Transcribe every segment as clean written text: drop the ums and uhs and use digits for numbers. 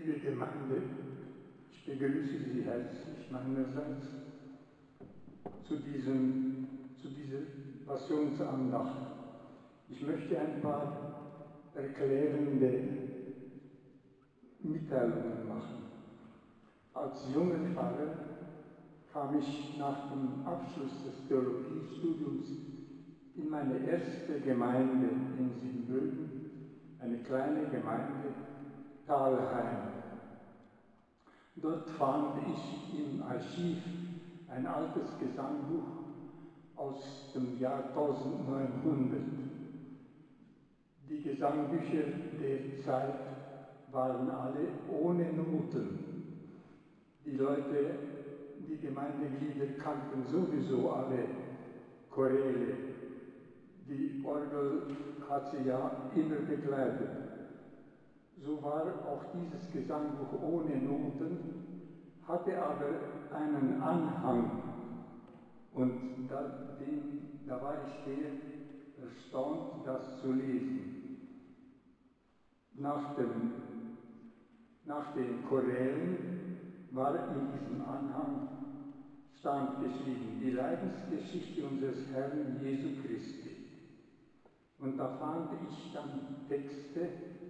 Liebe Gemeinde, ich begrüße Sie herzlich meinerseits zu dieser Passionsandacht. Ich möchte ein paar erklärende Mitteilungen machen. Als junger Pfarrer kam ich nach dem Abschluss des Theologiestudiums in meine erste Gemeinde in Siebenbürgen, eine kleine Gemeinde, Thalheim. Dort fand ich im Archiv ein altes Gesangbuch aus dem Jahr 1900. Die Gesangbücher der Zeit waren alle ohne Noten. Die Leute, die Gemeindeglieder kannten sowieso alle Choräle. Die Orgel hat sie ja immer begleitet. So war auch dieses Gesangbuch ohne Noten, hatte aber einen Anhang. Und da war ich sehr erstaunt, das zu lesen. Nach den Chorälen war in diesem Anhang stand geschrieben, die Leidensgeschichte unseres Herrn Jesu Christi. Und da fand ich dann Texte,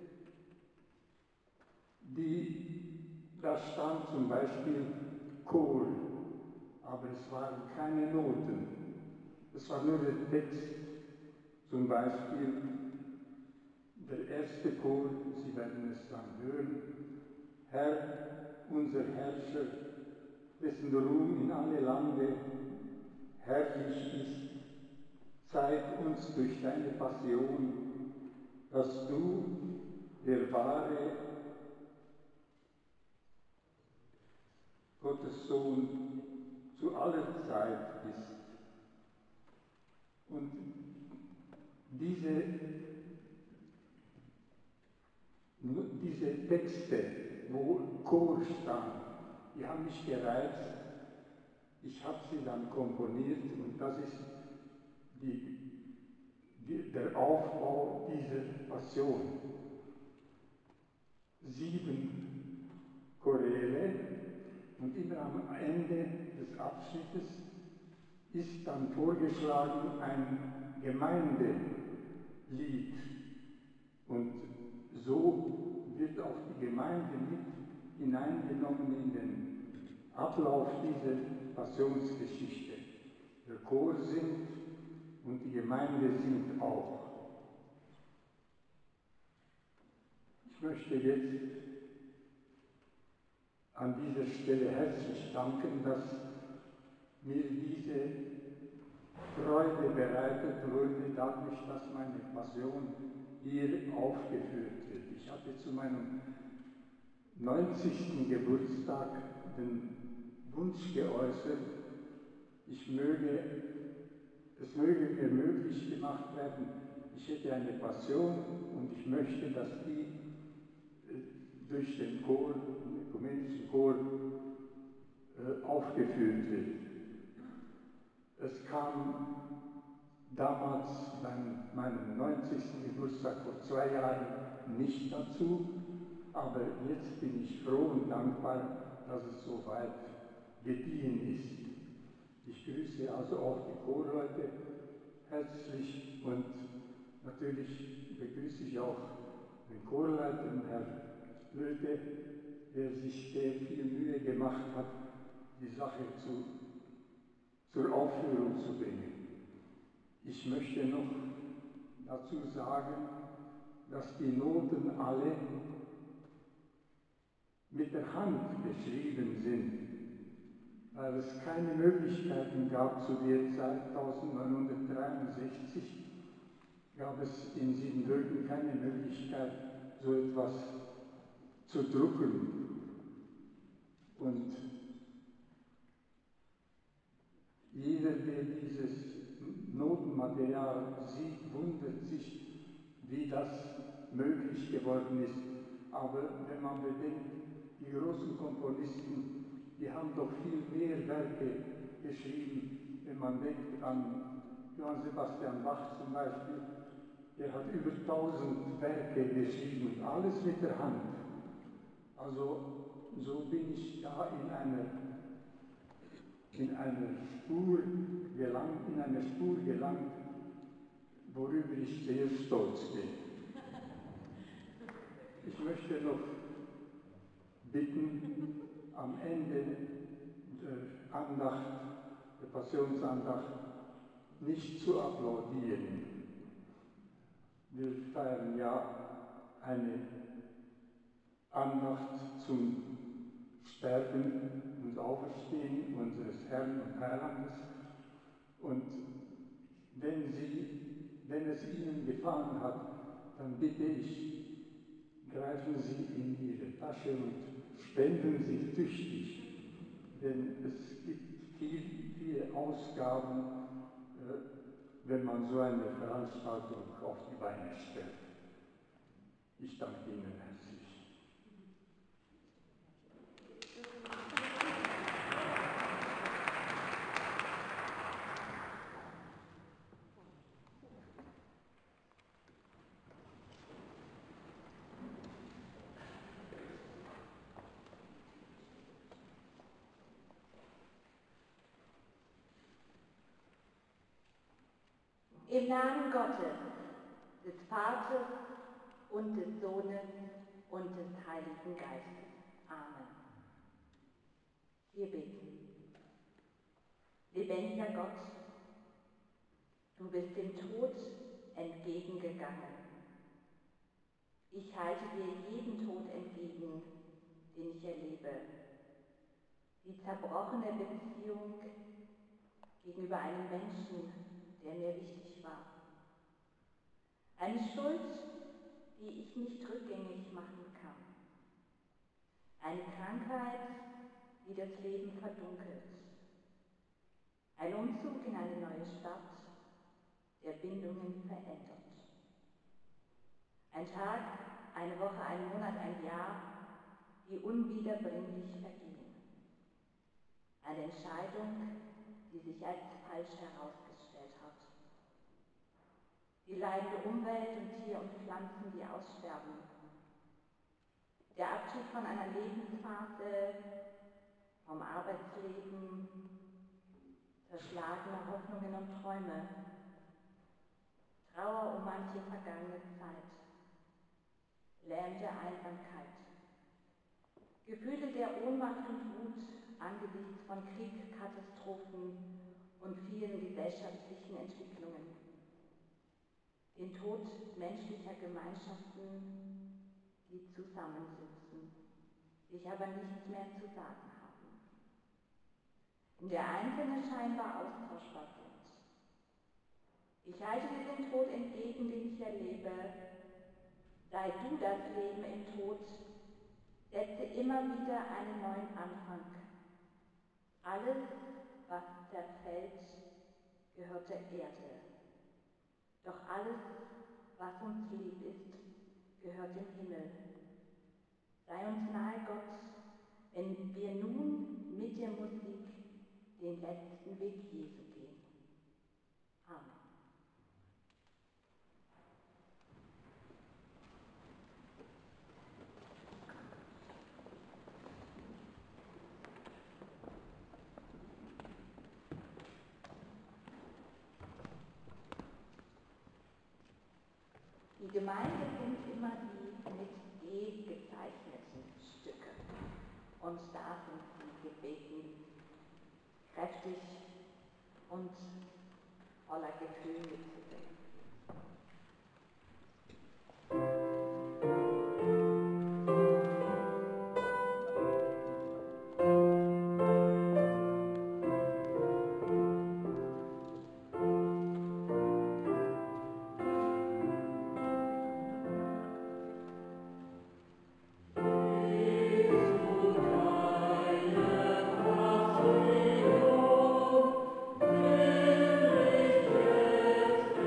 da stand zum Beispiel Chor, aber es waren keine Noten. Es war nur der Text, zum Beispiel der erste Chor, Sie werden es dann hören, Herr, unser Herrscher, dessen Ruhm in alle Lande herrlich ist, zeig uns durch deine Passion, dass du der wahre Gottes Sohn zu aller Zeit bist. Und diese Texte, wo Chor stand, die haben mich gereizt. Ich habe sie dann komponiert und das ist der Aufbau dieser Passion. 7 Choräle und immer am Ende des Abschnittes ist dann vorgeschlagen ein Gemeindelied. Und so wird auch die Gemeinde mit hineingenommen in den Ablauf dieser Passionsgeschichte. Der Chor singt und die Gemeinde singt auch. Ich möchte jetzt an dieser Stelle herzlich danken, dass mir diese Freude bereitet wurde, dadurch, dass meine Passion hier aufgeführt wird. Ich hatte zu meinem 90. Geburtstag den Wunsch geäußert, es möge mir möglich gemacht werden, ich hätte eine Passion und ich möchte, dass die durch den Chor, den ökumenischen Chor, aufgeführt wird. Es kam damals bei meinem 90. Geburtstag vor 2 Jahren nicht dazu, aber jetzt bin ich froh und dankbar, dass es so weit gediehen ist. Ich grüße also auch die Chorleute herzlich und natürlich begrüße ich auch den Chorleiter, Herrn Löte, der sich sehr viel Mühe gemacht hat, die Sache zur Aufführung zu bringen. Ich möchte noch dazu sagen, dass die Noten alle mit der Hand geschrieben sind, weil es keine Möglichkeiten gab zu der Zeit, 1963, gab es in Siebenbürgen keine Möglichkeit, so etwas zu drucken. Und jeder, der dieses Notenmaterial sieht, wundert sich, wie das möglich geworden ist. Aber wenn man bedenkt, die großen Komponisten, die haben doch viel mehr Werke geschrieben. Wenn man denkt an Johann Sebastian Bach zum Beispiel, der hat über 1000 Werke geschrieben, alles mit der Hand. Also so bin ich da in eine Spur gelangt, worüber ich sehr stolz bin. Ich möchte noch bitten, am Ende der Andacht, der Passionsandacht, nicht zu applaudieren. Wir feiern ja eine Andacht zum Sterben und Auferstehen unseres Herrn und Heilandes. Und wenn es Ihnen gefallen hat, dann bitte ich, greifen Sie in Ihre Tasche und spenden Sie tüchtig, denn es gibt viele Ausgaben, wenn man so eine Veranstaltung auf die Beine stellt. Ich danke Ihnen herzlich. Im Namen Gottes, des Vaters und des Sohnes und des Heiligen Geistes. Amen. Wir beten. Lebendiger Gott, du bist dem Tod entgegengegangen. Ich halte dir jeden Tod entgegen, den ich erlebe. Die zerbrochene Beziehung gegenüber einem Menschen, der mir wichtig war. Eine Schuld, die ich nicht rückgängig machen kann. Eine Krankheit, die das Leben verdunkelt. Ein Umzug in eine neue Stadt, der Bindungen verändert. Ein Tag, eine Woche, ein Monat, ein Jahr, die unwiederbringlich vergehen. Eine Entscheidung, die sich als falsch herausgestellt hat. Die leidende Umwelt und Tier und Pflanzen, die aussterben. Der Abschied von einer Lebensphase, vom Arbeitsleben, zerschlagene Hoffnungen und Träume, Trauer um manche vergangene Zeit, lähmende Einsamkeit, Gefühle der Ohnmacht und Wut angesichts von Krieg, Katastrophen und vielen gesellschaftlichen Entwicklungen, den Tod menschlicher Gemeinschaften, die zusammensitzen, sich aber nichts mehr zu sagen haben, in der Einzelne scheinbar austauschbar sind. Ich halte dir den Tod entgegen, den ich erlebe. Sei du das Leben im Tod, setze immer wieder einen neuen Anfang. Alles, was zerfällt, gehört der Erde. Doch alles, was uns lieb ist, gehört dem Himmel. Sei uns nahe, Gott, wenn wir nun mit der Musik den letzten Weg Jesu gehen. Amen. Die Gemeinde sind immer die mit G gezeichneten Stücke. Und da sind sie gebeten, kräftig und voller Gefühl mitzusingen. Thank you.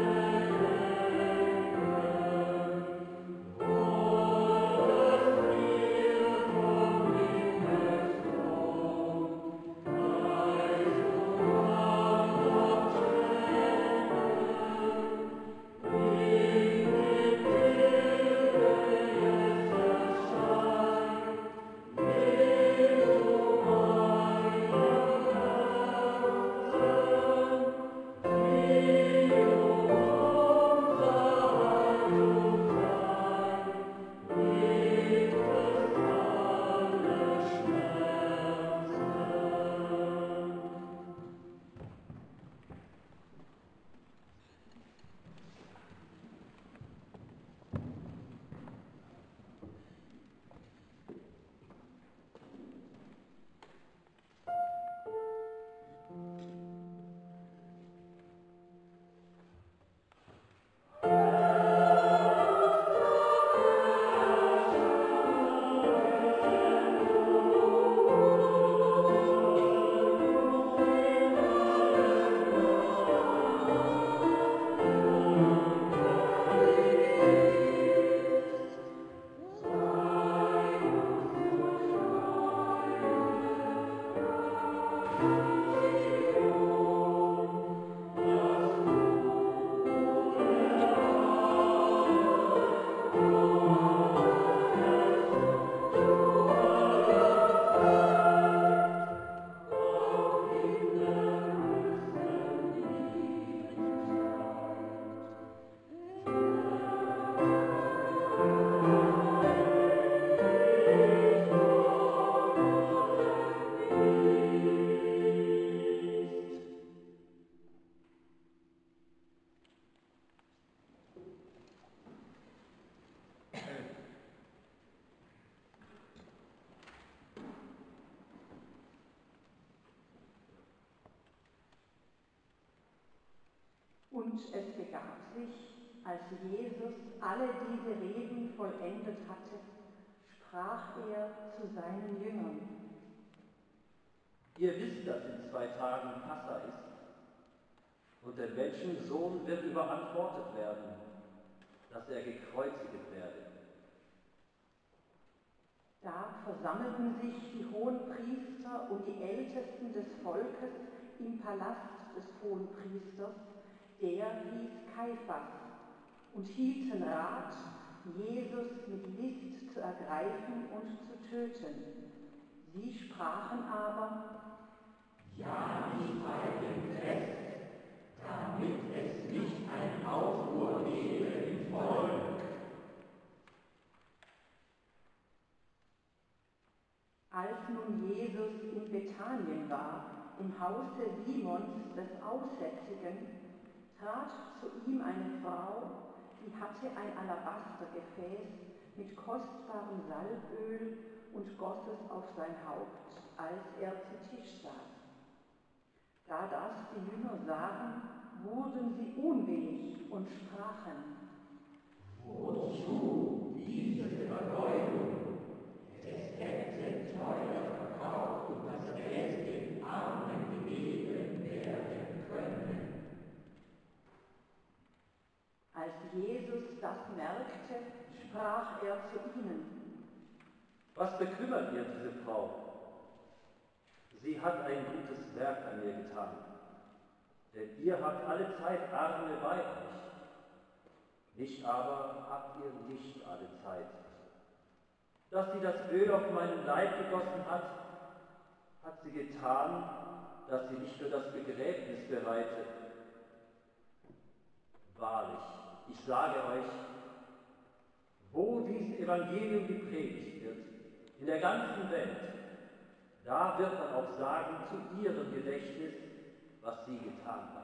Und es begab sich, als Jesus alle diese Reden vollendet hatte, sprach er zu seinen Jüngern: Ihr wisst, dass in 2 Tagen Passa ist. Und der Menschensohn wird überantwortet werden, dass er gekreuzigt werde. Da versammelten sich die Hohenpriester und die Ältesten des Volkes im Palast des Hohenpriesters, der hieß Kaiphas, und hielten Rat, Jesus mit List zu ergreifen und zu töten. Sie sprachen aber: Ja, nicht bei dem Fest, damit es nicht ein Aufruhr gebe im Volk. Als nun Jesus in Bethanien war, im Hause Simons des Aussätzigen, trat zu ihm eine Frau, die hatte ein Alabastergefäß mit kostbarem Salböl und goss es auf sein Haupt, als er zu Tisch saß. Da das die Jünger sahen, wurden sie unwillig und sprachen: Wozu diese Verleumdung? Es hätte teuer verkauft und das Geld den Armen gegeben werden können. Als Jesus das merkte, sprach er zu ihnen: Was bekümmert ihr diese Frau? Sie hat ein gutes Werk an mir getan. Denn ihr habt alle Zeit Arme bei euch. Mich aber habt ihr nicht alle Zeit. Dass sie das Öl auf meinen Leib gegossen hat, hat sie getan, dass sie nicht für das Begräbnis bereitet. Wahrlich, ich sage euch, wo dieses Evangelium gepredigt wird, in der ganzen Welt, da wird man auch sagen zu ihrem Gedächtnis, was sie getan hat.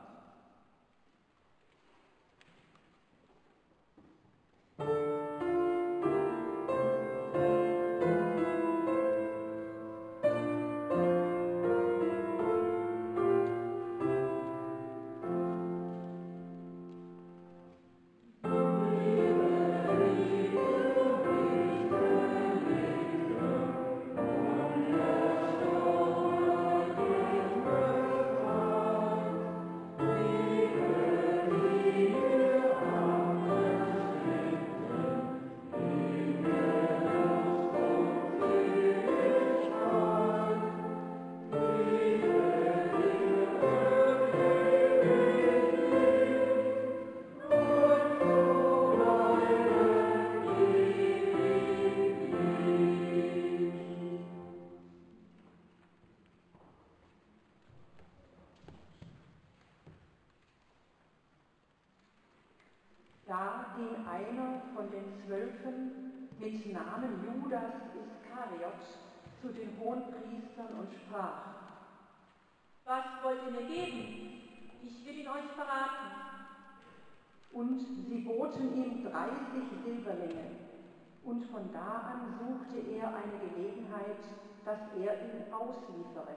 Da ging einer von den 12 mit Namen Judas Iskariot zu den Hohenpriestern und sprach: Was wollt ihr mir geben? Ich will ihn euch verraten. Und sie boten ihm 30 Silberlinge. Und von da an suchte er eine Gelegenheit, dass er ihn ausliefere.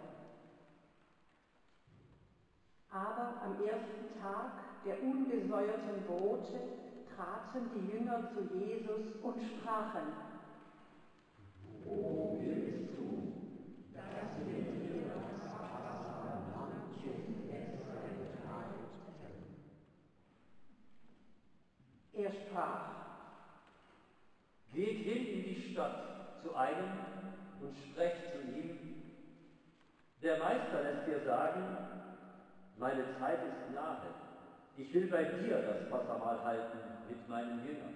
Aber am ersten Tag der ungesäuerten Brote traten die Jünger zu Jesus und sprachen: Wo willst du, dass wir dir das Wasserlammchen essen bereiten? Er sprach: Geht hin in die Stadt zu einem und sprecht zu ihm: Der Meister lässt dir sagen, meine Zeit ist nahe. Ich will bei dir das Passamahl halten mit meinen Jüngern.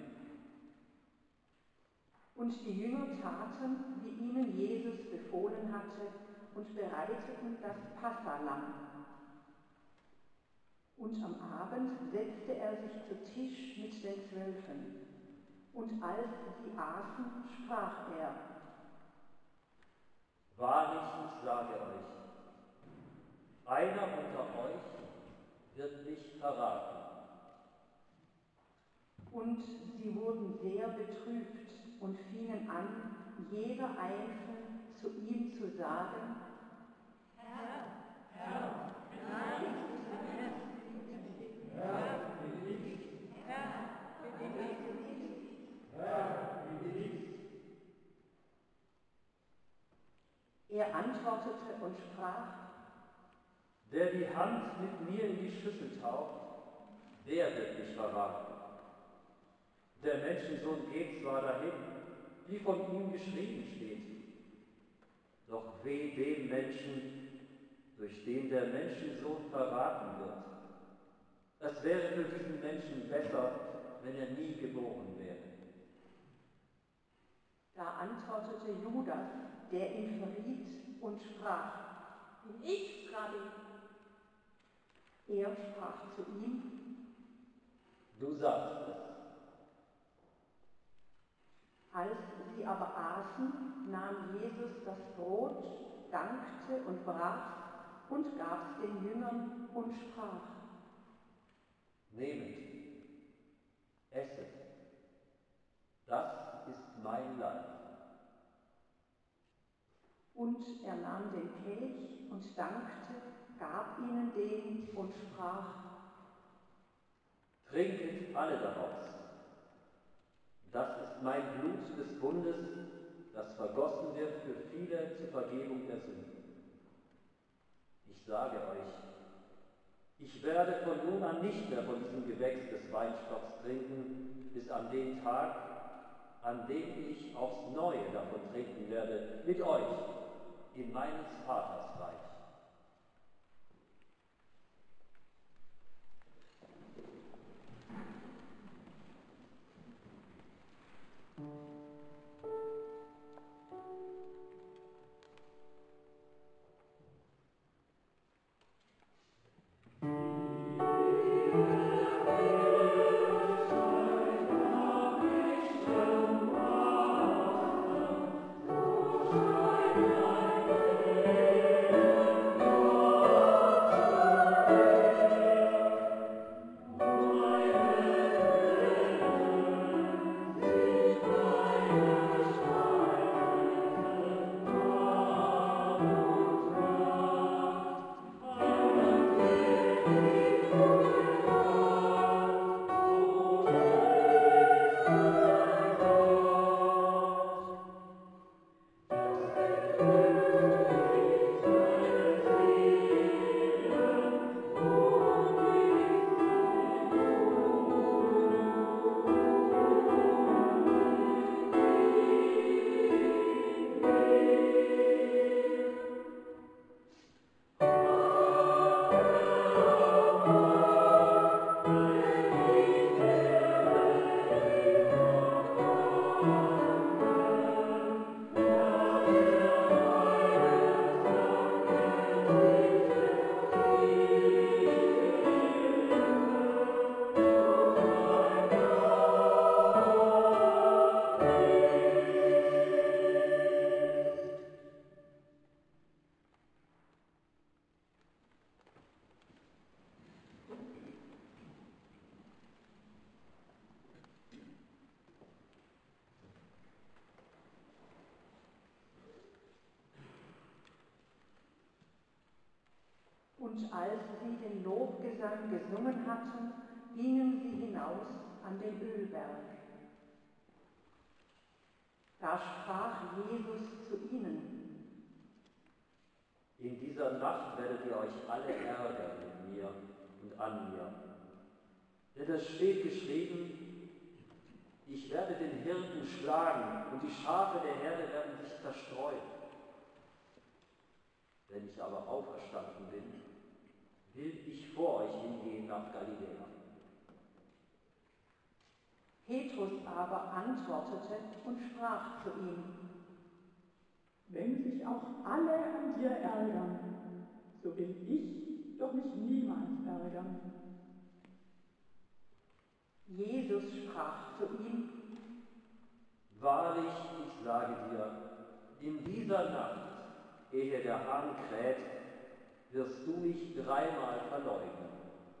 Und die Jünger taten, wie ihnen Jesus befohlen hatte, und bereiteten das Passalamm. Und am Abend setzte er sich zu Tisch mit den 12. Und als sie aßen, sprach er: Wahrlich, ich sage euch, einer unter euch wird mich verraten. Und sie wurden sehr betrübt und fingen an, jeder einzeln zu ihm zu sagen: Herr, nein, Herr, bin ich. Herr, bin ich. Herr, bin ich. Er antwortete und sprach: Wer die Hand mit mir in die Schüssel taucht, der wird mich verraten. Der Menschensohn geht zwar dahin, wie von ihm geschrieben steht, doch weh dem Menschen, durch den der Menschensohn verraten wird. Es wäre für diesen Menschen besser, wenn er nie geboren wäre. Da antwortete Judas, der ihn verriet, und sprach: Bin ich, Rabbi? Er sprach zu ihm: Du sagst es. Als sie aber aßen, nahm Jesus das Brot, dankte und brach's und gab's den Jüngern und sprach: Nehmet, esset, das ist mein Leib. Und er nahm den Kelch und dankte, gab ihnen den und sprach: Trinket alle daraus. Das ist mein Blut des Bundes, das vergossen wird für viele zur Vergebung der Sünden. Ich sage euch, ich werde von nun an nicht mehr von diesem Gewächs des Weinstocks trinken, bis an den Tag, an dem ich aufs Neue davon trinken werde, mit euch, in meines Vaters Reich. Und als sie den Lobgesang gesungen hatten, gingen sie hinaus an den Ölberg. Da sprach Jesus zu ihnen: In dieser Nacht werdet ihr euch alle ärgern mit mir und an mir. Denn es steht geschrieben, ich werde den Hirten schlagen und die Schafe der Herde werden sich zerstreuen. Wenn ich aber auferstanden bin, will ich vor euch hingehen nach Galiläa. Petrus aber antwortete und sprach zu ihm: Wenn sich auch alle an dir ärgern, so will ich doch mich niemals ärgern. Jesus sprach zu ihm: Wahrlich, ich sage dir, in dieser Nacht, ehe der Hahn kräht, wirst du mich 3-mal verleugnen.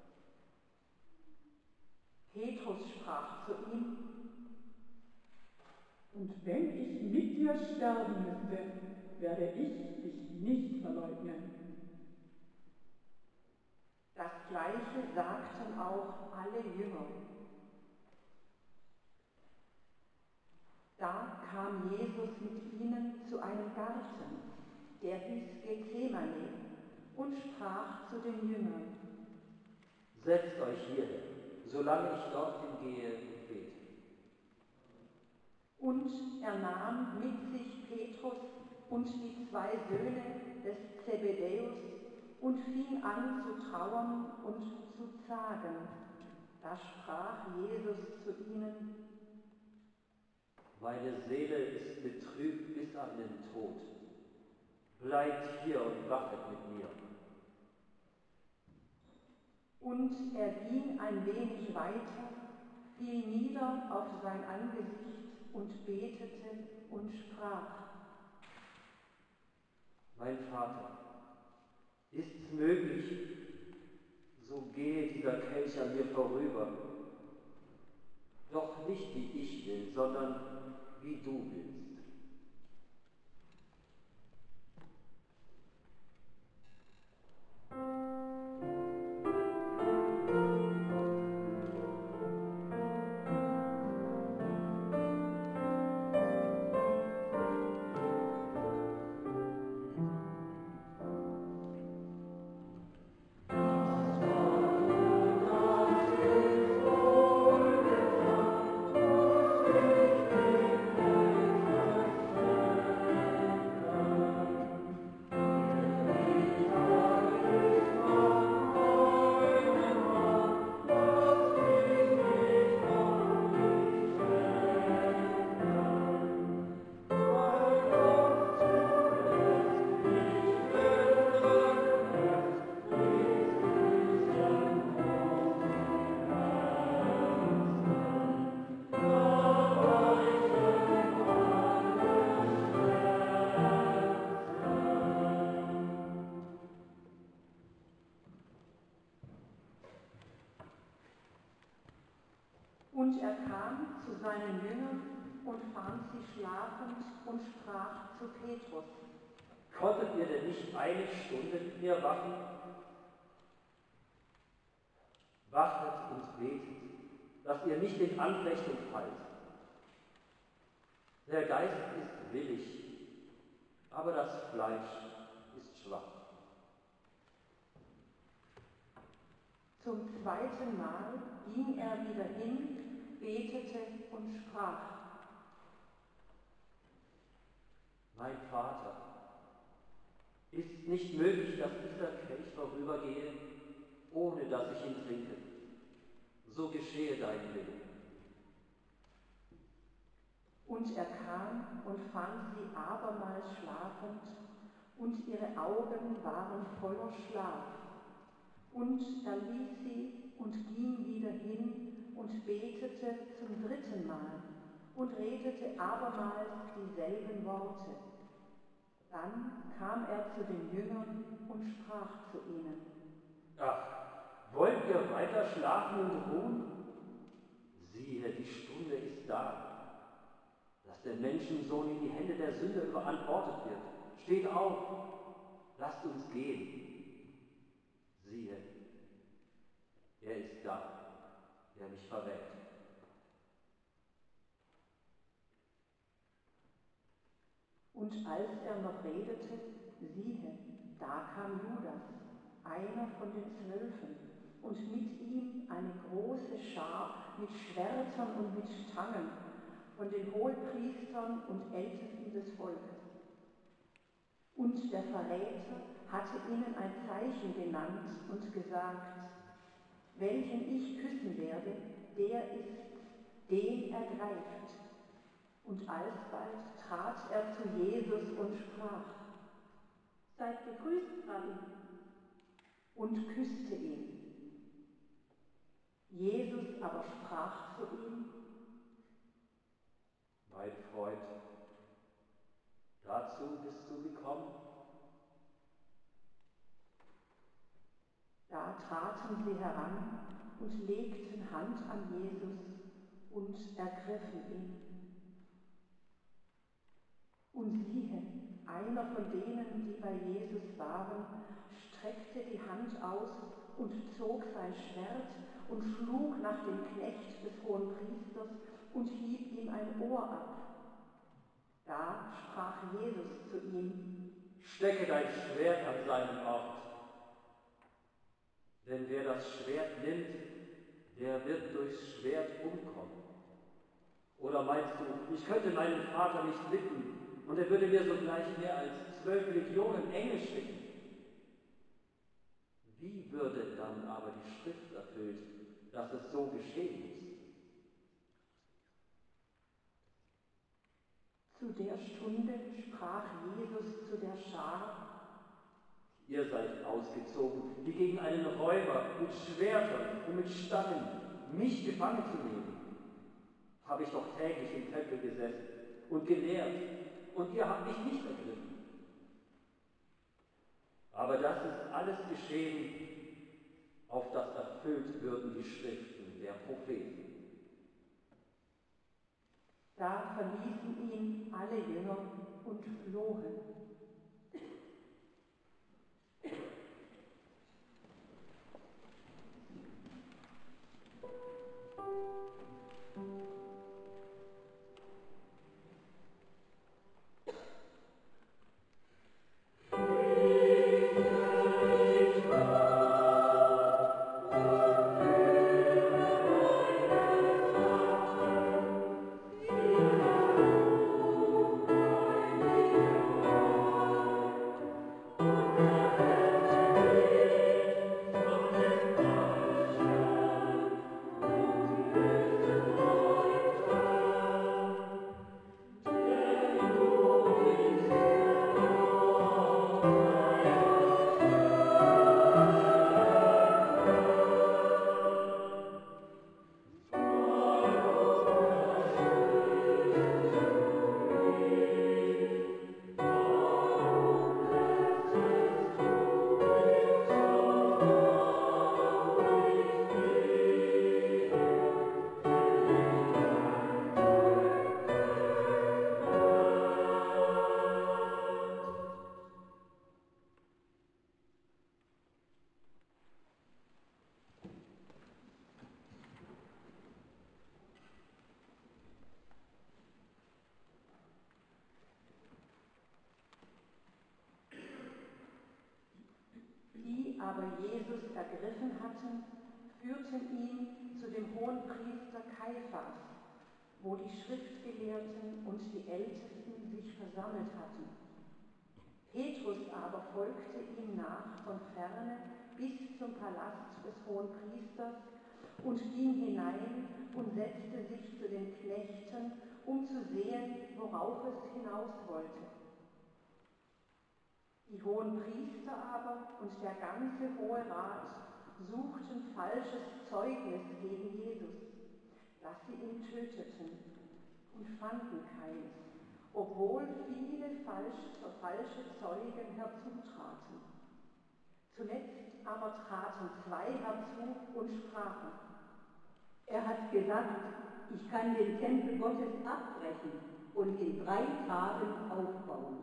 Petrus sprach zu ihm: Und wenn ich mit dir sterben müsste, werde ich dich nicht verleugnen. Das Gleiche sagten auch alle Jünger. Da kam Jesus mit ihnen zu einem Garten, der hieß Gethsemane, und sprach zu den Jüngern: Setzt euch hierher, solange ich dorthin gehe und bete. Und er nahm mit sich Petrus und die 2 Söhne des Zebedäus und fing an zu trauern und zu zagen. Da sprach Jesus zu ihnen: Meine Seele ist betrübt bis an den Tod. Bleibt hier und wachet mit mir. Und er ging ein wenig weiter, fiel nieder auf sein Angesicht und betete und sprach: Mein Vater, ist's möglich, so gehe dieser Kelch an mir vorüber. Doch nicht wie ich will, sondern wie du willst. Und er kam zu seinen Jüngern und fand sie schlafend und sprach zu Petrus: Konntet ihr denn nicht eine Stunde mit mir wachen? Wachet und betet, dass ihr nicht in Anfechtung fallt. Der Geist ist willig, aber das Fleisch ist schwach. Zum 2. Mal ging er wieder hin, betete und sprach: Mein Vater, ist nicht möglich, dass dieser Kelch vorübergehe, ohne dass ich ihn trinke. So geschehe dein Wille. Und er kam und fand sie abermals schlafend, und ihre Augen waren voller Schlaf. Und er ließ sie und ging wieder hin und betete zum 3. Mal und redete abermals dieselben Worte. Dann kam er zu den Jüngern und sprach zu ihnen: Ach, wollt ihr weiter schlafen und ruhen? Siehe, die Stunde ist da, dass der Menschensohn in die Hände der Sünder überantwortet wird. Steht auf, lasst uns gehen. Siehe, er ist da, der mich verrät. Und als er noch redete, siehe, da kam Judas, einer von den 12, und mit ihm eine große Schar mit Schwertern und mit Stangen von den Hohepriestern und Ältesten des Volkes. Und der Verräter hatte ihnen ein Zeichen genannt und gesagt: Welchen ich küssen werde, der ist, den ergreift. Und alsbald trat er zu Jesus und sprach: Seid gegrüßt, Rabbi. Und küsste ihn. Jesus aber sprach zu ihm: Mein Freund, dazu bist du gekommen? Da traten sie heran und legten Hand an Jesus und ergriffen ihn. Und siehe, einer von denen, die bei Jesus waren, streckte die Hand aus und zog sein Schwert und schlug nach dem Knecht des Hohenpriesters und hieb ihm ein Ohr ab. Da sprach Jesus zu ihm: Stecke dein Schwert an seinen Ort. Denn wer das Schwert nimmt, der wird durchs Schwert umkommen. Oder meinst du, ich könnte meinen Vater nicht bitten und er würde mir sogleich mehr als 12 Legionen Engel schicken? Wie würde dann aber die Schrift erfüllt, dass es so geschehen muss? Zu der Stunde sprach Jesus zu der Schar: Ihr seid ausgezogen, wie gegen einen Räuber, mit Schwertern und mit Stangen, mich gefangen zu nehmen. Habe ich doch täglich im Tempel gesessen und gelehrt, und ihr habt mich nicht ergriffen. Aber das ist alles geschehen, auf das erfüllt würden die Schriften der Propheten. Da verließen ihn alle Jünger und flohen. Aber Jesus ergriffen hatten, führten ihn zu dem Hohenpriester Kaiphas, wo die Schriftgelehrten und die Ältesten sich versammelt hatten. Petrus aber folgte ihm nach von ferne bis zum Palast des Hohenpriesters und ging hinein und setzte sich zu den Knechten, um zu sehen, worauf es hinaus wollte. Die Hohenpriester aber und der ganze Hohe Rat suchten falsches Zeugnis gegen Jesus, dass sie ihn töteten, und fanden keines, obwohl viele falsche Zeugen herzutraten. Zuletzt aber traten 2 herzu und sprachen: Er hat gesagt, ich kann den Tempel Gottes abbrechen und in 3 Tagen aufbauen.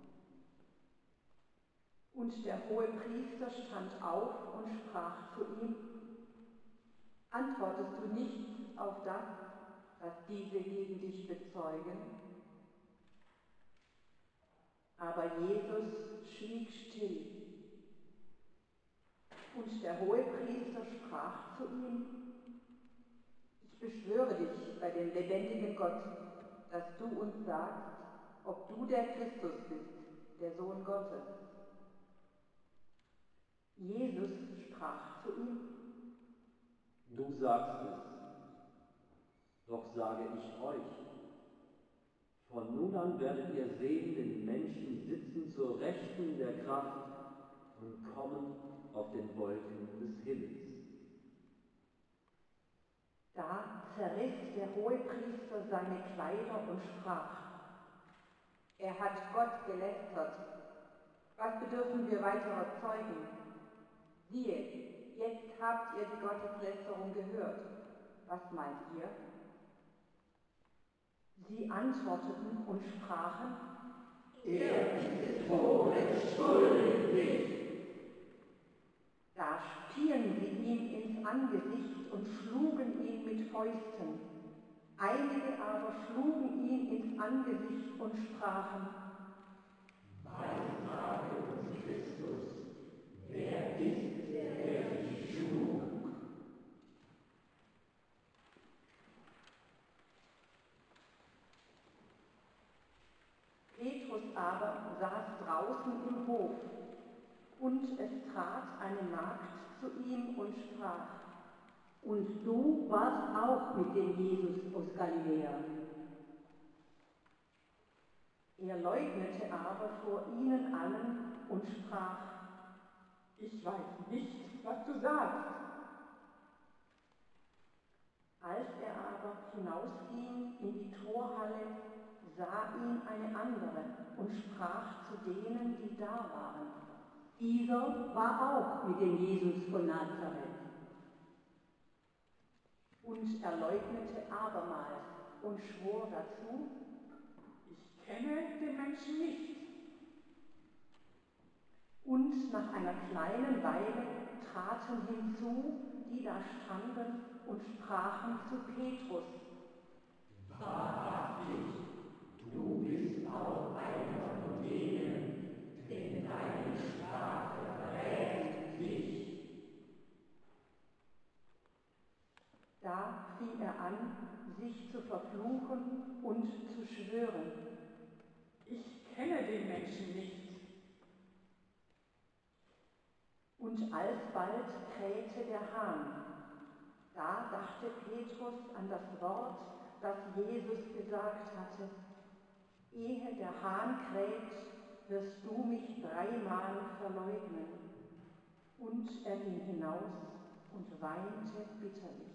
Und der Hohepriester stand auf und sprach zu ihm: Antwortest du nicht auf das, was diese gegen dich bezeugen? Aber Jesus schwieg still. Und der Hohepriester sprach zu ihm: Ich beschwöre dich bei dem lebendigen Gott, dass du uns sagst, ob du der Christus bist, der Sohn Gottes. Jesus sprach zu ihm: Du sagst es, doch sage ich euch, von nun an werdet ihr sehen den Menschen sitzen zur Rechten der Kraft und kommen auf den Wolken des Himmels. Da zerriss der Hohepriester seine Kleider und sprach: Er hat Gott gelästert. Was bedürfen wir weiterer Zeugen? Siehe, jetzt habt ihr die Gotteslästerung gehört. Was meint ihr? Sie antworteten und sprachen: Er ist des Todes schuldig. Da fielen sie ihm ins Angesicht und schlugen ihn mit Fäusten. Einige aber schlugen ihn ins Angesicht und sprachen: Weissage uns, Christus, wer ist, der dich schlug? Petrus aber saß draußen im Hof, und es trat eine Magd zu ihm und sprach: Und du warst auch mit dem Jesus aus Galiläa. Er leugnete aber vor ihnen allen und sprach: Ich weiß nicht, was du sagst. Als er aber hinausging in die Torhalle, sah ihn eine andere und sprach zu denen, die da waren: Dieser war auch mit dem Jesus von Nazareth. Und er leugnete abermals und schwor dazu: Ich kenne den Menschen nicht. Und nach einer kleinen Weile traten hinzu, die da standen, und sprachen zu Petrus: Wahrhaftig, du bist auch einer von denen, denn deine Sprache verrät dich. Da fing er an, sich zu verfluchen und zu schwören: Ich kenne den Menschen nicht. Und alsbald krähte der Hahn. Da dachte Petrus an das Wort, das Jesus gesagt hatte: Ehe der Hahn kräht, wirst du mich 3-mal verleugnen. Und er ging hinaus und weinte bitterlich.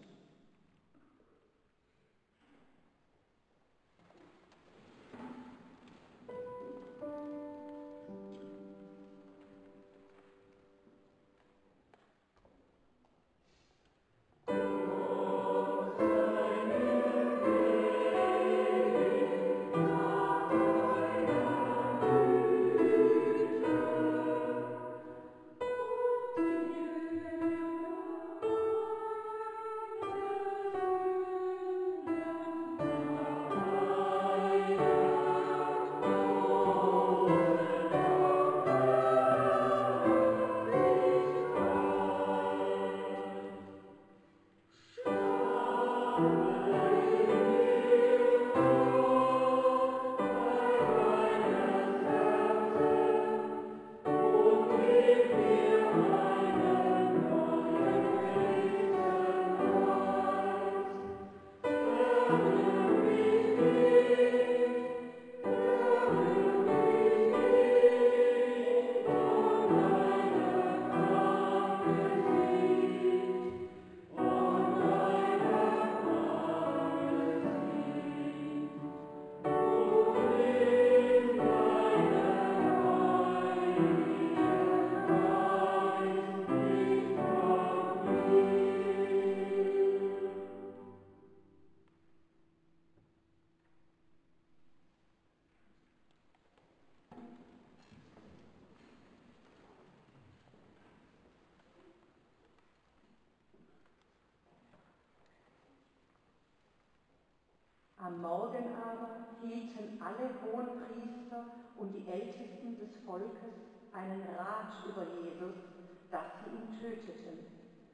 Am Morgen aber hielten alle Hohenpriester und die Ältesten des Volkes einen Rat über Jesus, dass sie ihn töteten.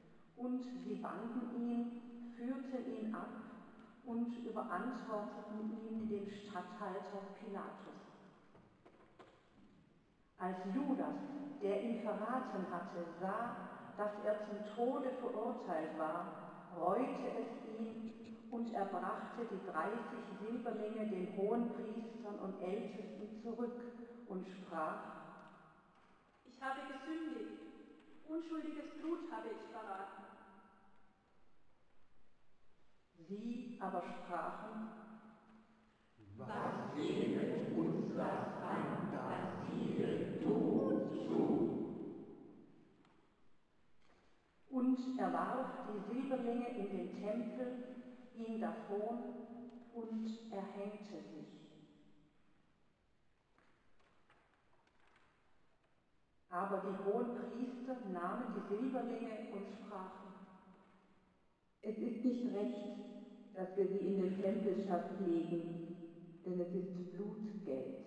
Und sie banden ihn, führten ihn ab und überantworteten ihn dem Statthalter Pilatus. Als Judas, der ihn verraten hatte, sah, dass er zum Tode verurteilt war, reute es ihn, und er brachte die 30 Silberlinge den Hohenpriestern und Ältesten zurück und sprach: Ich habe gesündigt, unschuldiges Blut habe ich verraten. Sie aber sprachen: Was jenet uns das an, das siehe du zu? Und er warf die Silberlinge in den Tempel, ging davon und erhängte sich. Aber die Hohenpriester nahmen die Silberlinge und sprachen: Es ist nicht recht, dass wir sie in den Tempelschatz legen, denn es ist Blutgeld.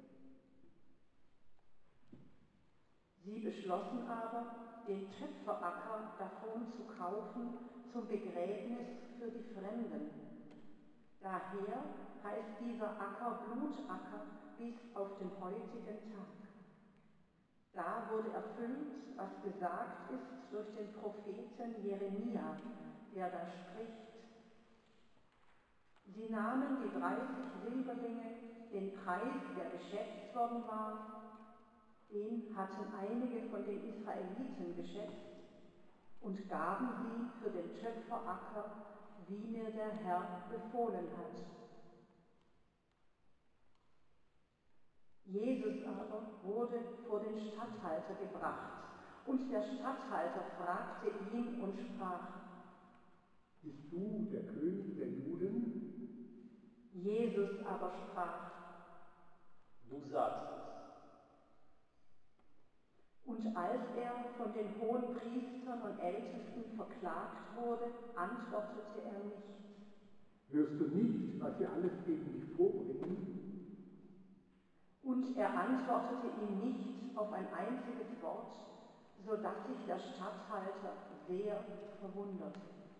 Sie beschlossen aber, den Töpferacker davon zu kaufen zum Begräbnis für die Fremden. Daher heißt dieser Acker Blutacker bis auf den heutigen Tag. Da wurde erfüllt, was gesagt ist durch den Propheten Jeremia, der da spricht: Sie nahmen die 30 Silberlinge, den Preis, der geschätzt worden war, den hatten einige von den Israeliten geschätzt, und gaben sie für den Töpferacker, wie mir der Herr befohlen hat. Jesus aber wurde vor den Statthalter gebracht, und der Statthalter fragte ihn und sprach: Bist du der König der Juden? Jesus aber sprach: Du sagst es. Und als er von den Hohenpriestern und Ältesten verklagt wurde, antwortete er nicht. Hörst du nicht, was sie alles gegen dich vorbringen? Und er antwortete ihm nicht auf ein einziges Wort, so dass sich der Statthalter sehr verwunderte.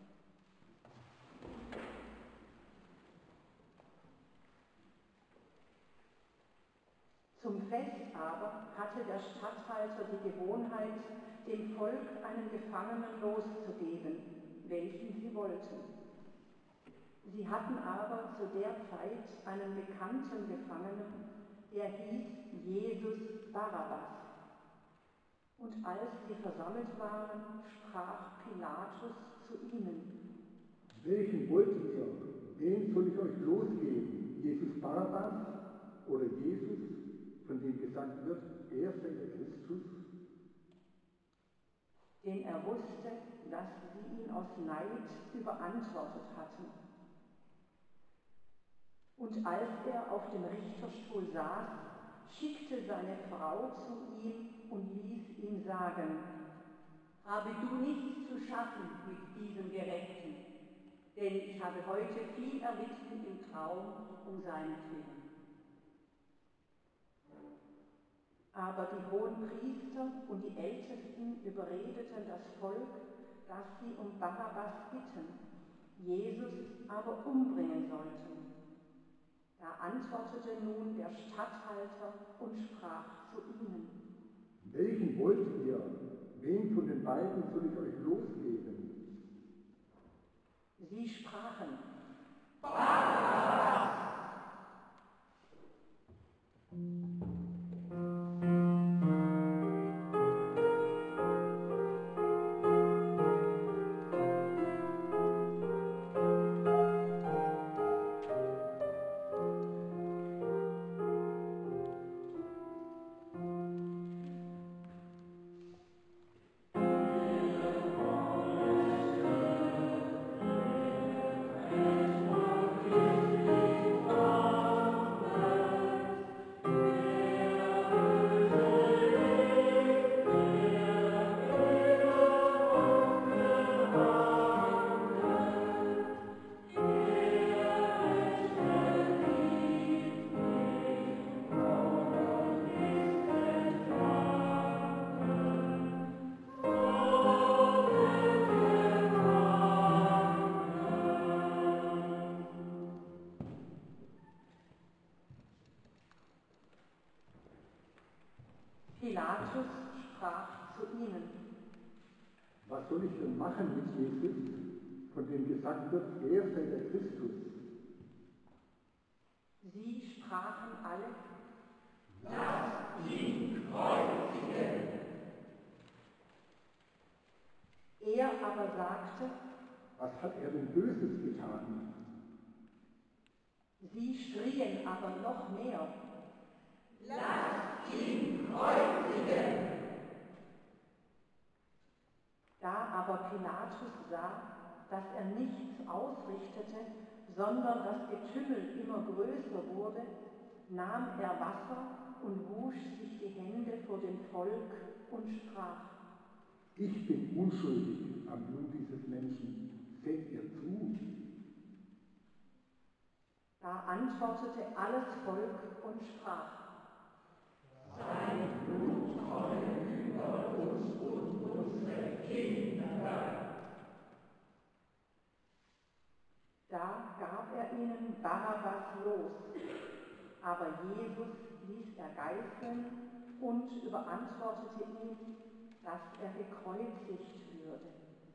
Zum Fest aber hatte der Statthalter die Gewohnheit, dem Volk einen Gefangenen loszugeben, welchen sie wollten. Sie hatten aber zu der Zeit einen bekannten Gefangenen, der hieß Jesus Barabbas. Und als sie versammelt waren, sprach Pilatus zu ihnen: Welchen wollt ihr? Wen soll ich euch losgeben? Jesus Barabbas oder Jesus, von dem gesagt wird, er sei der Christus? Denn er wusste, dass sie ihn aus Neid überantwortet hatten. Und als er auf dem Richterstuhl saß, schickte seine Frau zu ihm und ließ ihm sagen: Habe du nichts zu schaffen mit diesem Gerechten, denn ich habe heute viel erlitten im Traum um seinetwillen. Aber die Hohenpriester und die Ältesten überredeten das Volk, dass sie um Barabbas bitten, Jesus aber umbringen sollten. Da antwortete nun der Statthalter und sprach zu ihnen: Welchen wollt ihr? Wen von den beiden soll ich euch losgeben? Sie sprachen: Barabbas! Pilatus sprach zu ihnen: Was soll ich denn machen mit Jesus, von dem gesagt wird, er sei der Christus? Sie sprachen alle: Lasst ihn kreuzigen! Er aber sagte: Was hat er denn Böses getan? Sie schrien aber noch mehr: Lasst ihn kreuzigen! Da aber Pilatus sah, dass er nichts ausrichtete, sondern das Getümmel immer größer wurde, nahm er Wasser und wusch sich die Hände vor dem Volk und sprach: Ich bin unschuldig am Blut dieses Menschen. Seht ihr zu? Da antwortete alles Volk und sprach: Sein Blut komme über uns und unsere Kinder. Da gab er ihnen Barabbas los, aber Jesus ließ er geißeln und überantwortete ihm, dass er gekreuzigt würde.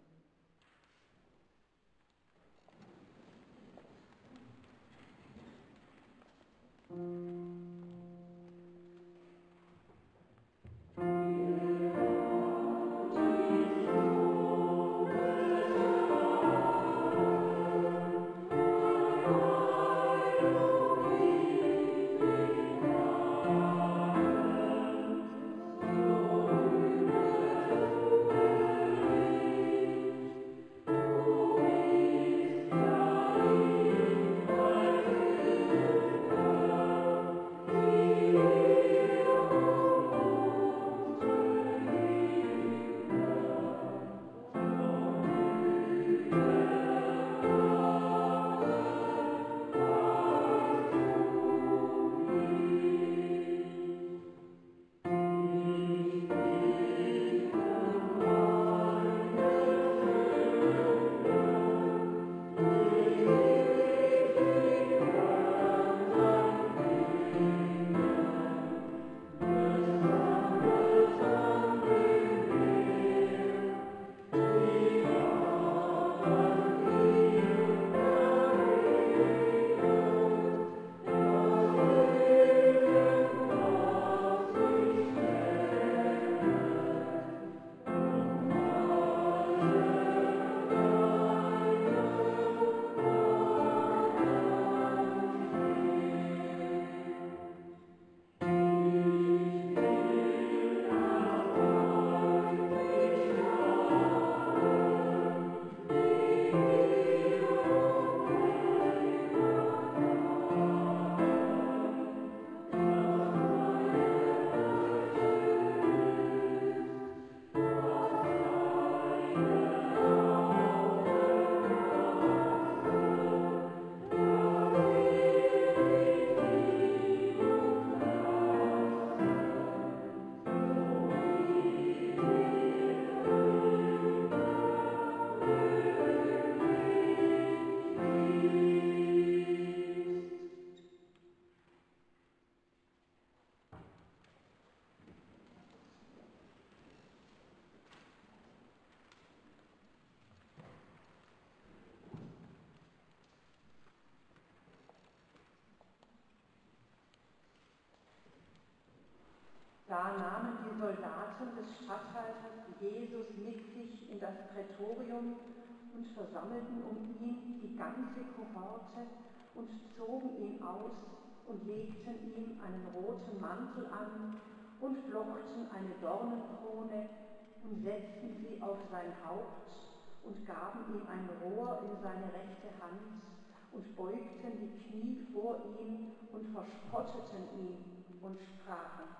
Da nahmen die Soldaten des Statthalters Jesus mit sich in das Prätorium und versammelten um ihn die ganze Kohorte und zogen ihn aus und legten ihm einen roten Mantel an und flochten eine Dornenkrone und setzten sie auf sein Haupt und gaben ihm ein Rohr in seine rechte Hand und beugten die Knie vor ihm und verspotteten ihn und sprachen: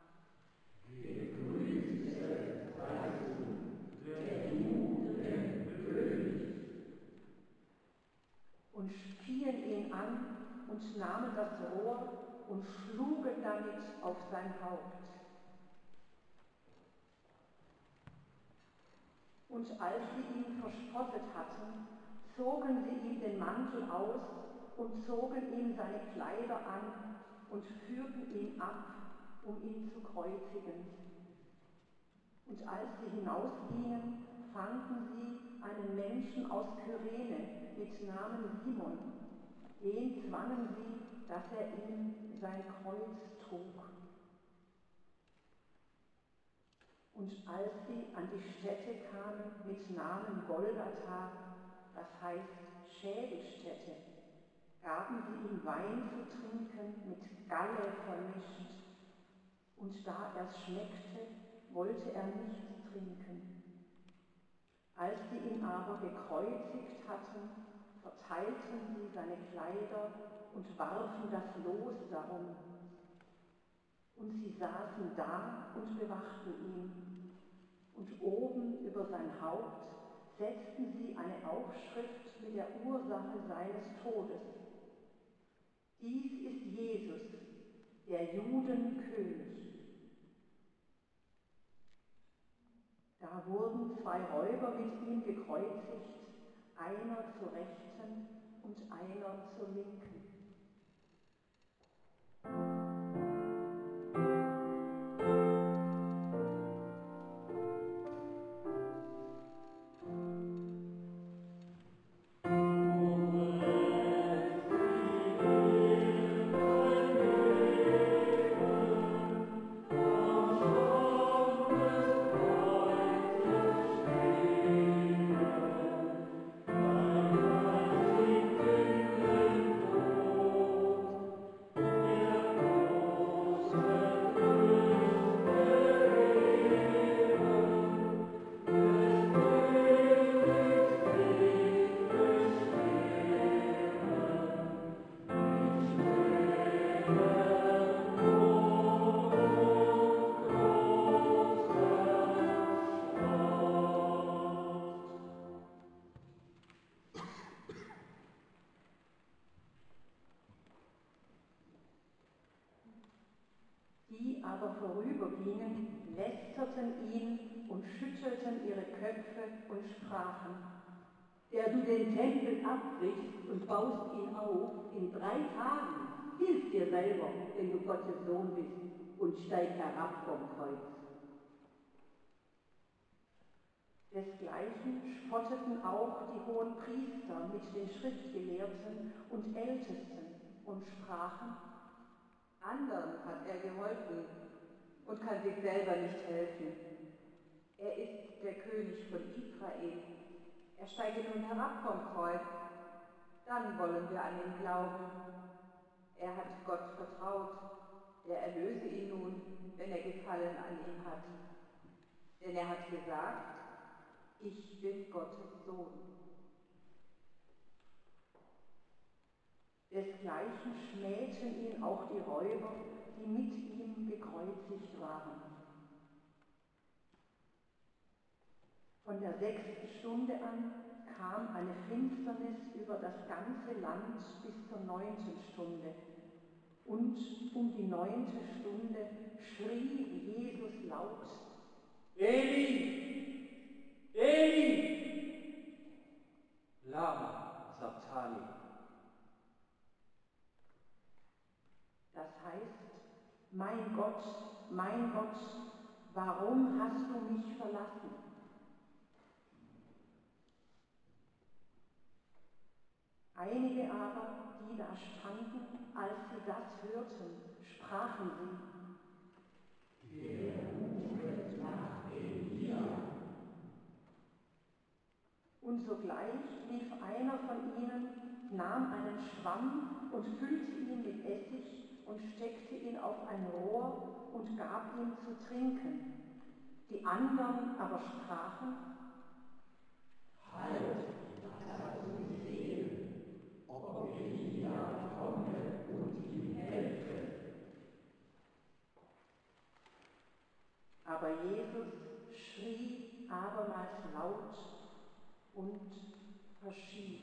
Gegrüßet seist du, der Juden König. Und spien ihn an und nahmen das Rohr und schlugen damit auf sein Haupt. Und als sie ihn verspottet hatten, zogen sie ihm den Mantel aus und zogen ihm seine Kleider an und führten ihn ab, um ihn zu kreuzigen. Und als sie hinausgingen, fanden sie einen Menschen aus Kyrene mit Namen Simon. Den zwangen sie, dass er ihm sein Kreuz trug. Und als sie an die Stätte kamen mit Namen Golgatha, das heißt Schädelstätte, gaben sie ihm Wein zu trinken mit Galle vermischt. Und da er's schmeckte, wollte er nicht trinken. Als sie ihn aber gekreuzigt hatten, verteilten sie seine Kleider und warfen das Los darum. Und Sie saßen da und bewachten ihn, und oben über sein Haupt setzten sie eine Aufschrift mit der Ursache seines Todes. Dies ist Jesus, der Judenkönig. Da wurden 2 Räuber mit ihm gekreuzigt, einer zur Rechten und einer zur Linken. Die aber vorübergingen, lästerten ihn und schüttelten ihre Köpfe und sprachen: Der du den Tempel abbrichst und baust ihn auf in 3 Tagen, hilf dir selber, wenn du Gottes Sohn bist, und steig herab vom Kreuz. Desgleichen spotteten auch die hohen Priester mit den Schriftgelehrten und Ältesten und sprachen: Anderen hat er geholfen und kann sich selber nicht helfen. Er ist der König von Israel. Er steige nun herab vom Kreuz. Dann wollen wir an ihn glauben. Er hat Gott vertraut. Der erlöse ihn nun, wenn er Gefallen an ihm hat. Denn er hat gesagt: Ich bin Gottes Sohn. Desgleichen schmähten ihn auch die Räuber, die mit ihm gekreuzigt waren. Von der 6. Stunde an kam eine Finsternis über das ganze Land bis zur 9. Stunde. Und um die 9. Stunde schrie Jesus laut: Eli, Eli, lama sabachthani. Das heißt: Mein Gott, warum hast du mich verlassen? Einige aber, die da standen, als sie das hörten, sprachen sie: Der ruft nach Elia. Und sogleich lief einer von ihnen, nahm einen Schwamm und füllte ihn mit Essig und steckte ihn auf ein Rohr und gab ihm zu trinken. Die anderen aber sprachen: Halt, lass uns sehen, ob Elia komme und ihm helfe. Aber Jesus schrie abermals laut und verschied.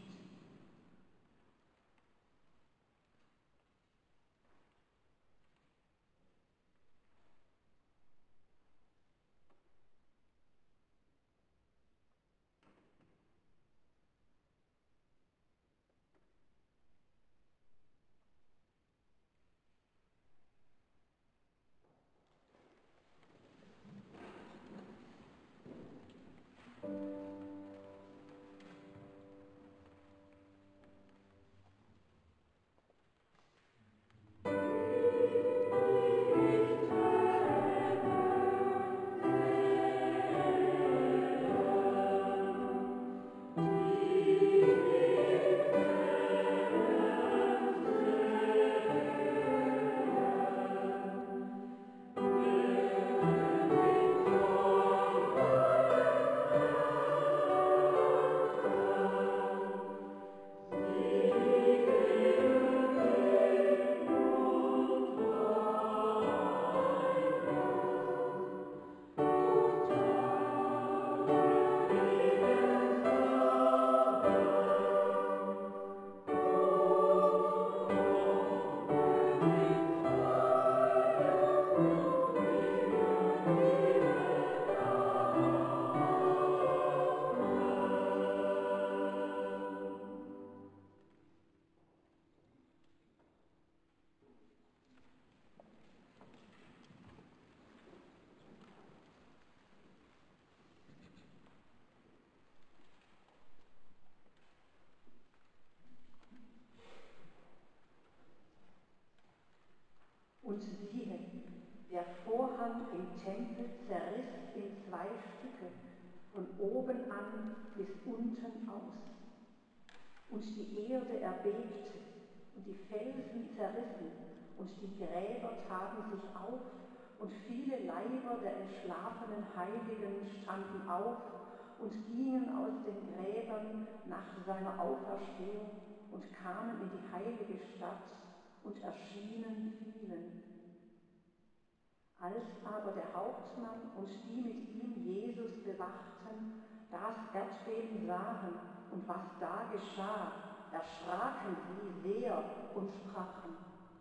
Der Vorhang im Tempel zerriss in 2 Stücke, von oben an bis unten aus. Und die Erde erbebte, und die Felsen zerrissen, und die Gräber taten sich auf, und viele Leiber der entschlafenen Heiligen standen auf und gingen aus den Gräbern nach seiner Auferstehung und kamen in die heilige Stadt und erschienen vielen. Als aber der Hauptmann und die mit ihm Jesus bewachten, das Erdbeben sahen und was da geschah, erschraken sie sehr und sprachen: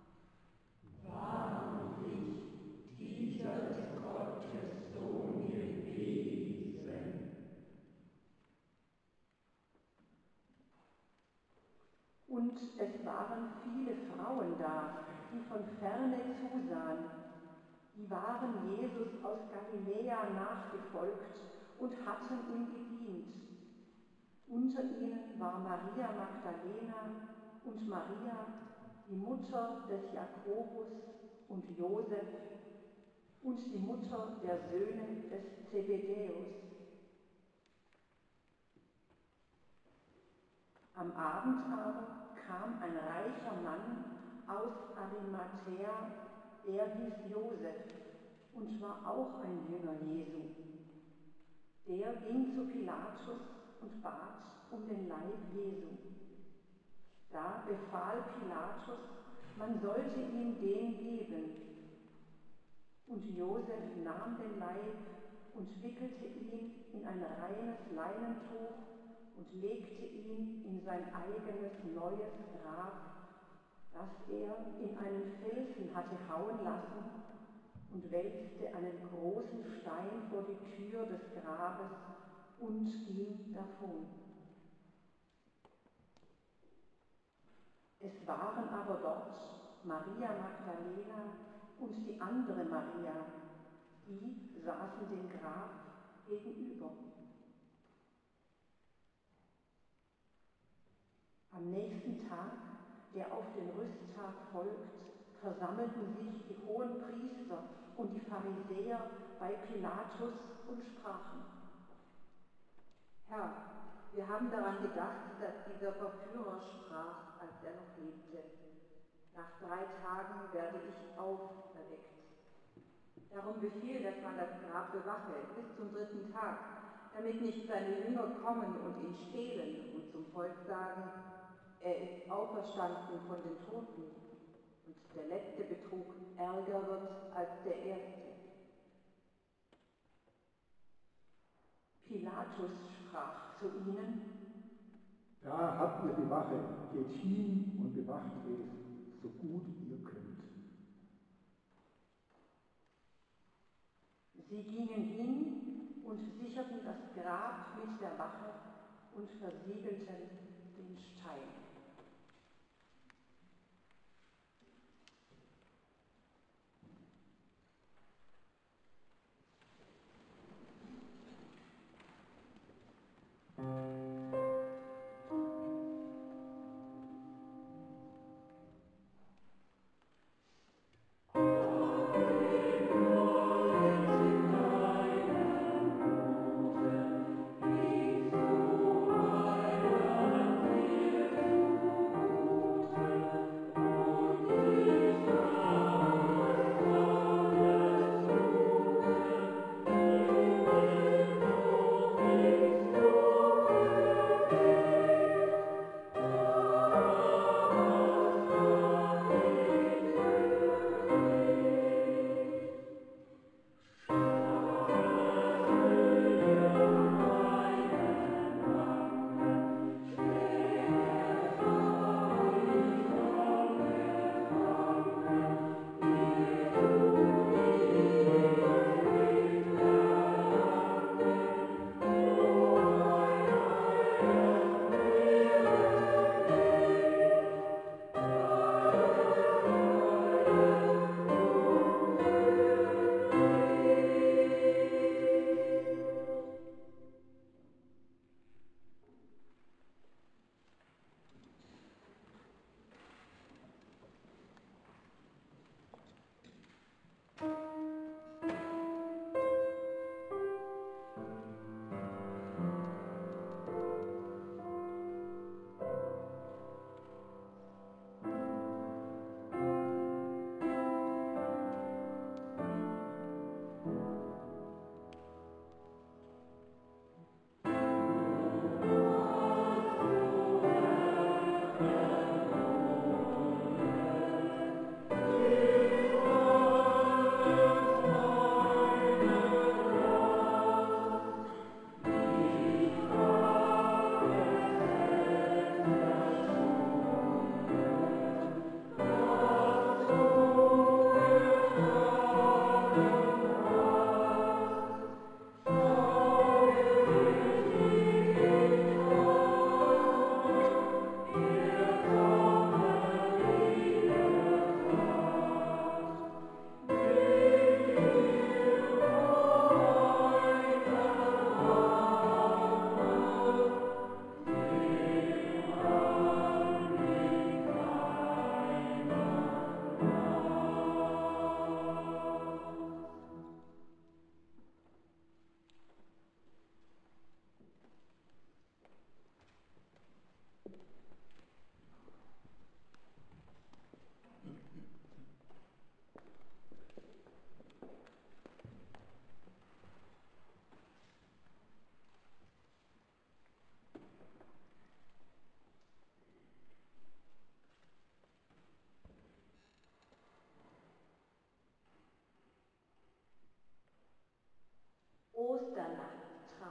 Wahrlich, dieser ist Gottes Sohn gewesen. Und es waren viele Frauen da, die von ferne zusahen. Die waren Jesus aus Galiläa nachgefolgt und hatten ihm gedient. Unter ihnen war Maria Magdalena und Maria, die Mutter des Jakobus und Josef und die Mutter der Söhne des Zebedäus. Am Abend aber kam ein reicher Mann aus Arimathäa, der hieß Josef und war auch ein Jünger Jesu. Der ging zu Pilatus und bat um den Leib Jesu. Da befahl Pilatus, man sollte ihm den geben. Und Josef nahm den Leib und wickelte ihn in ein reines Leinentuch und legte ihn in sein eigenes neues Grab, das er in einen Felsen hatte hauen lassen, und wälzte einen großen Stein vor die Tür des Grabes und ging davon. Es waren aber dort Maria Magdalena und die andere Maria, die saßen dem Grab gegenüber. Am nächsten Tag, der auf den Rüsttag folgt, versammelten sich die Hohenpriester und die Pharisäer bei Pilatus und sprachen: Herr, wir haben daran gedacht, dass dieser Verführer sprach, als er noch lebte: Nach 3 Tagen werde ich auferweckt. Darum befiehl, dass man das Grab bewache bis zum 3. Tag, damit nicht seine Jünger kommen und ihn stehlen und zum Volk sagen: Er ist auferstanden von den Toten, und der letzte Betrug ärger wird als der erste. Pilatus sprach zu ihnen: Da habt ihr die Wache, geht hin und bewacht es, so gut ihr könnt. Sie gingen hin und sicherten das Grab mit der Wache und versiegelten den Stein.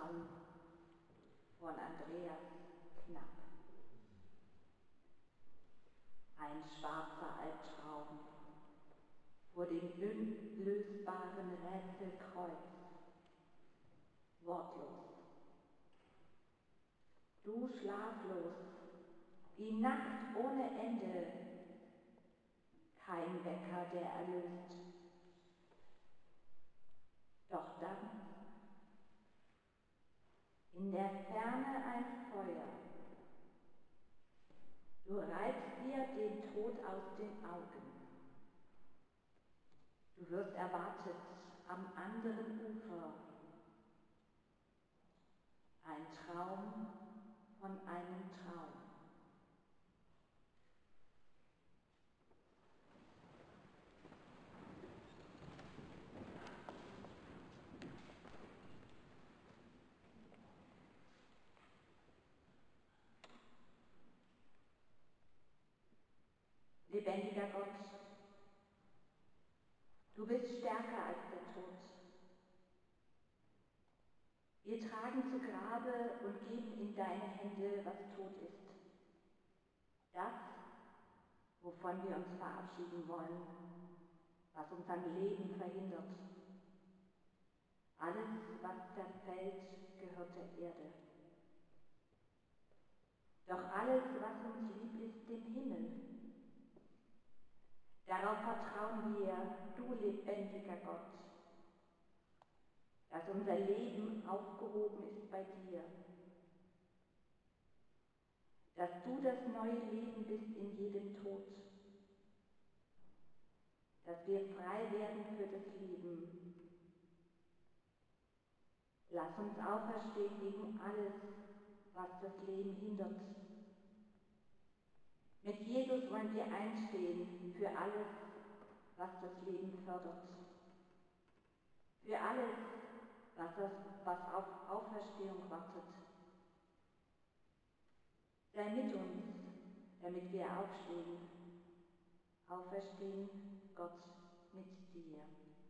Traum von Andreas Knapp. Ein schwarzer Albtraum vor dem unlösbaren Rätselkreuz. Wortlos. Du schlaflos, die Nacht ohne Ende, kein Wecker, der erlöst. Doch dann, in der Ferne ein Feuer, du reißt dir den Tod aus den Augen. Du wirst erwartet am anderen Ufer. Ein Traum von einem Traum. Lebendiger Gott, du bist stärker als der Tod. Wir tragen zu Grabe und geben in deine Hände, was tot ist. Das, wovon wir uns verabschieden wollen, was uns am Leben verhindert. Alles, was zerfällt, gehört der Erde. Doch alles, was uns lieb ist, dem Himmel. Darauf vertrauen wir, du lebendiger Gott, dass unser Leben aufgehoben ist bei dir, dass du das neue Leben bist in jedem Tod, dass wir frei werden für das Leben. Lass uns auferstehen gegen alles, was das Leben hindert. Mit Jesus wollen wir einstehen für alles, was das Leben fördert. Für alles, was auf Auferstehung wartet. Sei mit uns, damit wir aufstehen. Auferstehen, Gott, mit dir.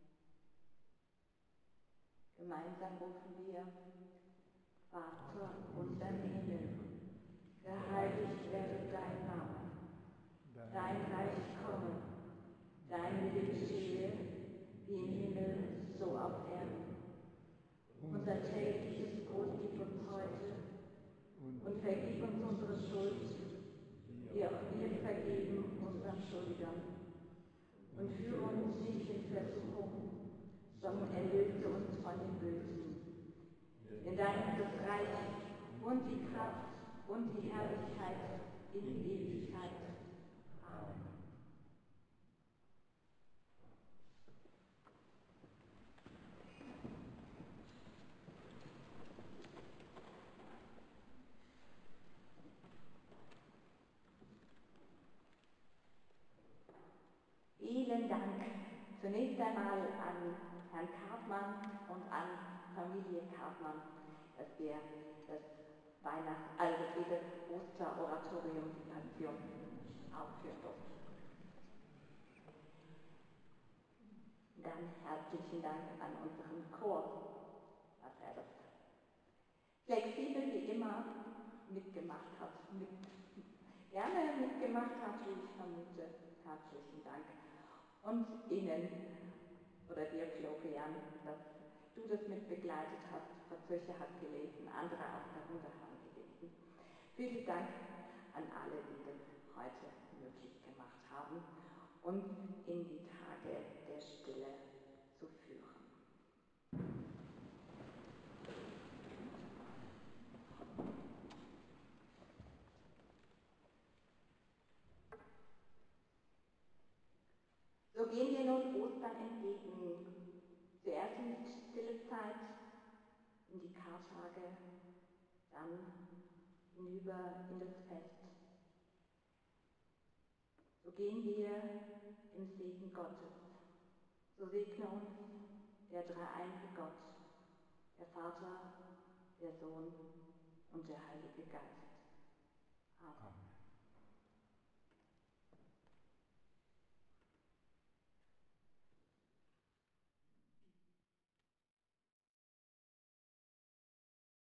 Gemeinsam rufen wir: Vater unser im Himmel, geheiligt werde dein Name. Dein Reich komme, dein Wille geschehe, wie im Himmel, so auf Erden. Unser tägliches Brot gib uns heute und vergib uns unsere Schuld, wie auch wir vergeben unseren Schuldigern. Und führe uns nicht in Versuchung, sondern erlöse uns von dem Bösen. Denn dein ist das Reich und die Kraft und die Herrlichkeit in Ewigkeit. Amen. Vielen Dank zunächst einmal an Herrn Kartmann und an Familie Kartmann, dass wir das diese Osteroratorium-Station aufführen durften. Dann herzlichen Dank an unseren Chor, dass er das flexibel wie immer mitgemacht hat, gerne mitgemacht hat, wie ich vermute. Herzlichen Dank. Und Ihnen, oder dir, Florian, dass du das mit begleitet hast. Frau Zürcher hat gelesen, andere auch darunter haben gelesen. Vielen Dank an alle, die das heute möglich gemacht haben, uns in die Tage der Stille zu führen. So gehen wir nun Ostern entgegen. Zuerst in die stille Zeit, in die Kartage, dann hinüber in das Fest. So gehen wir im Segen Gottes. So segne uns der dreieinige Gott, der Vater, der Sohn und der Heilige Geist. Amen.